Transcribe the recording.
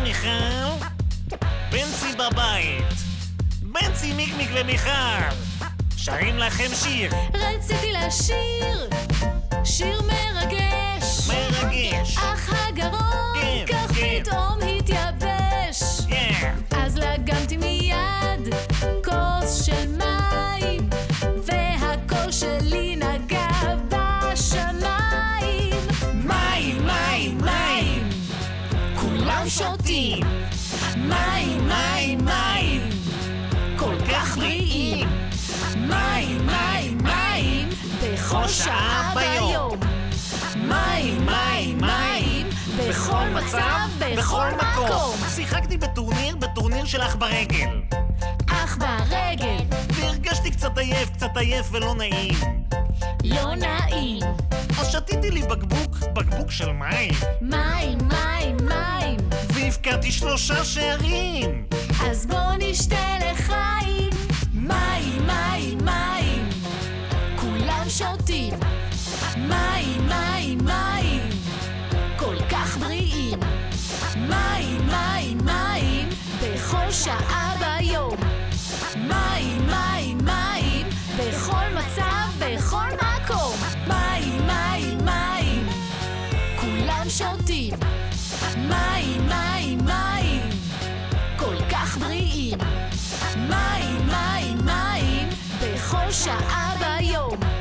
ומיכל? בנצי בבית. בנצי, מיקמיק ומיכל, שרים לכם שיר. רציתי לשיר שיר מרגש, מרגש. אך הגרון כן, כך כן. פתאום התייבש. אז לגמתי מיד כוס של מים, והקול שלי נגע בשמיים. מים, מים, מים, כולם שותים. מים, מים, מים, כל כך בריאים. מים, מים, מים, בכל שעה ביום. מים, מים, מים, בכל מצב, בכל מקום. שיחקתי בטורניר של אח ברגל, אך ברגל והרגשתי קצת עייף ולא נעים. לא נעים. אז שתיתי לי בקבוק של מים, מים, מים, מים, והבקעתי 3 שערים. אז בוא נשתה לחיים. מים, מים, מים, כולם שותים. מים, מים, מים, כל כך בריאים. מים, מים, מים, בכל שעה ביום. מים, מים, מים, בכל מצב, בכל מקום. מים, מים, מים, כולם שותים. מים, מים, מים, כל כך בריאים. מים, מים, מים, בכל שעה ביום.